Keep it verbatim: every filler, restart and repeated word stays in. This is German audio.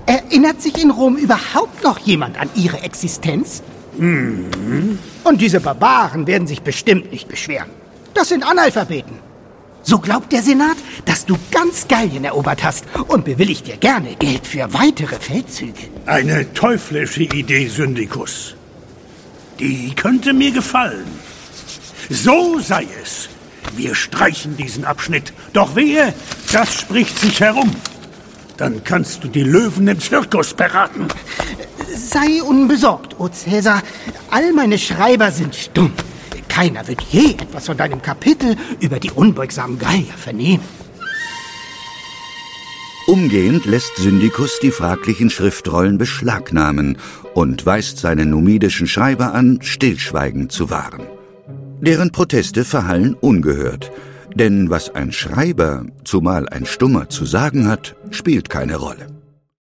Erinnert sich in Rom überhaupt noch jemand an ihre Existenz? Mhm. Und diese Barbaren werden sich bestimmt nicht beschweren. Das sind Analphabeten. So glaubt der Senat, dass du ganz Gallien erobert hast und bewilligt dir gerne Geld für weitere Feldzüge. Eine teuflische Idee, Syndikus. Die könnte mir gefallen. So sei es. Wir streichen diesen Abschnitt. Doch wehe, das spricht sich herum. Dann kannst du die Löwen im Zirkus beraten. Sei unbesorgt, O Cäsar. All meine Schreiber sind stumm. Keiner wird je etwas von deinem Kapitel über die unbeugsamen Gallier vernehmen. Umgehend lässt Syndikus die fraglichen Schriftrollen beschlagnahmen und weist seine numidischen Schreiber an, Stillschweigen zu wahren. Deren Proteste verhallen ungehört, denn was ein Schreiber, zumal ein Stummer, zu sagen hat, spielt keine Rolle.